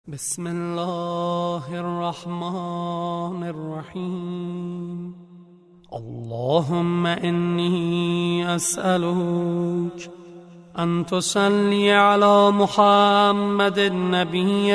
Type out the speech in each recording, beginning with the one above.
بسم الله الرحمن الرحيم. اللهم إني أسألك أن تصلي على محمد نبي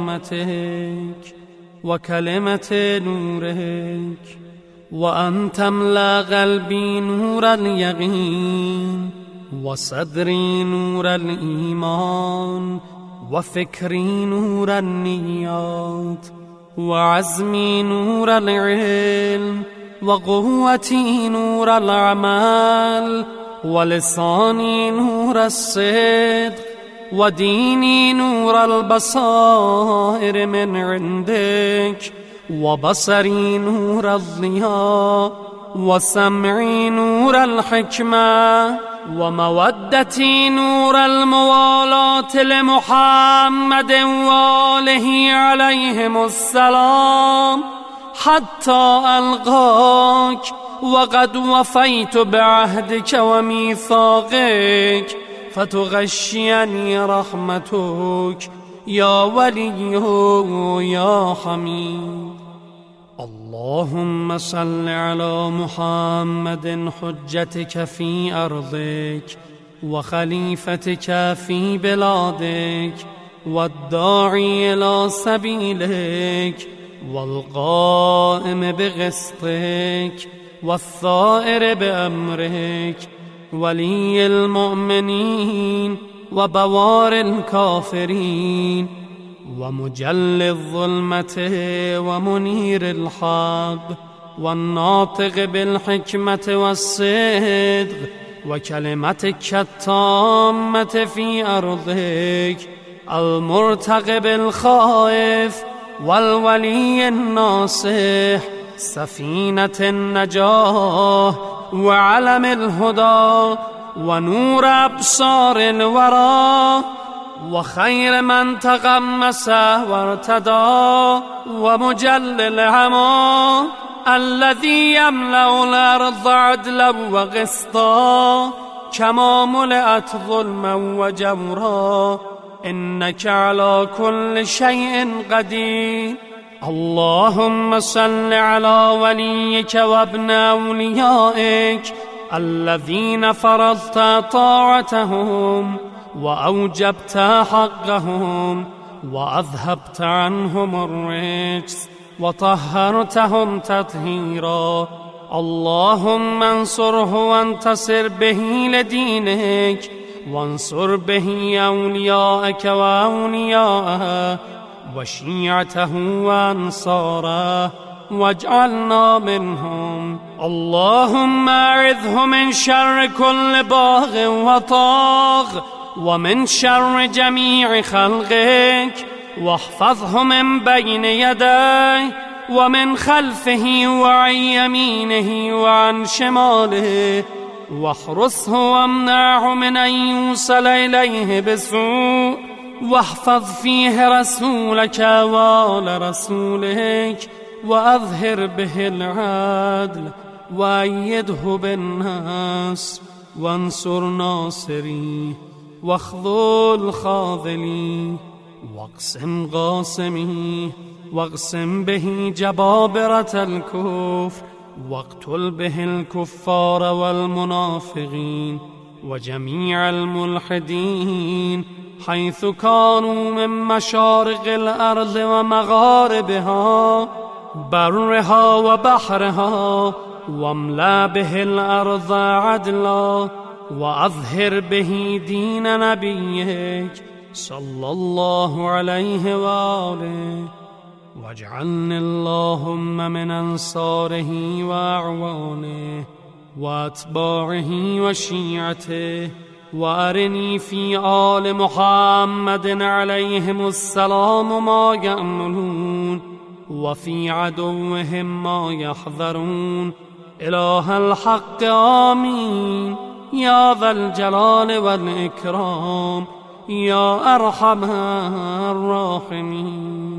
رحمتك وكلمة نورك، وأن تملأ قلبي نور اليقين وصدري نور الإيمان وفكري نور النيات وعزمي نور العلم وقوتي نور العمل ولساني نور الصدق وديني نور البصائر من عندك وبصري نور الضياء وسمعي نور الحكمة ومودتي نور الموالاة لمحمد وآله عليهم السلام حتى ألقاك وقد وفيت بعهدك وميثاقك فتغشيني رحمتك يا ولي يا حميد. اللهم صل على محمد حجتك في أرضك وخليفتك في بلادك والداعي إلى سبيلك والقائم بقسطك والثائر بأمرك، ولي المؤمنين وبوار الكافرين ومجل الظلمة ومنير الحق والناطق بالحكمة والصدق وكلمتك التامة في أرضك، المرتقب الخائف والولي الناصح، سفينة النجاة وعلم الهدى ونور أبصار الورى وخير من تغمس وارتدى ومجل العمى الذي يملأ الأرض عدلا وقسطا كما ملأت ظلما وجورا، إنك على كل شيء قدير. اللهم صل على وليك وابن أوليائك الذين فرضت طاعتهم وأوجبت حقهم وأذهبت عنهم الرجس وطهرتهم تطهيرا. اللهم انصره وانتصر به لدينك وانصر به أولياءك وأولياءه وشيعته وأنصاره واجعلنا منهم. اللهم أعذه من شر كل باغ وطاغ ومن شر جميع خلقك، واحفظه من بين يديه ومن خلفه وعن يمينه وعن شماله، واحرسه وامنعه من أن يوصل إليه بسوء، واحفظ فيه رسولك وآل رسولك وأظهر به العدل وأيده بالناس وانصر ناصريه واخذل خاذليه واقسم قاسميه واقسم به جبابرة الكفر واقتل به الكفار والمنافقين وجميع الملحدين حيث كانوا من مشارق الأرض ومغاربها برها وبحرها، واملأ به الأرض عدلا وأظهر به دين نبيك صلى الله عليه وآله، واجعلني اللهم من أنصاره وأعوانه وأتباعه وشيعته، وأرني في آل محمد عليهم السلام ما يأملون وفي عدوهم ما يحذرون. إله الحق آمين يا ذا الجلال والإكرام يا أرحم الراحمين.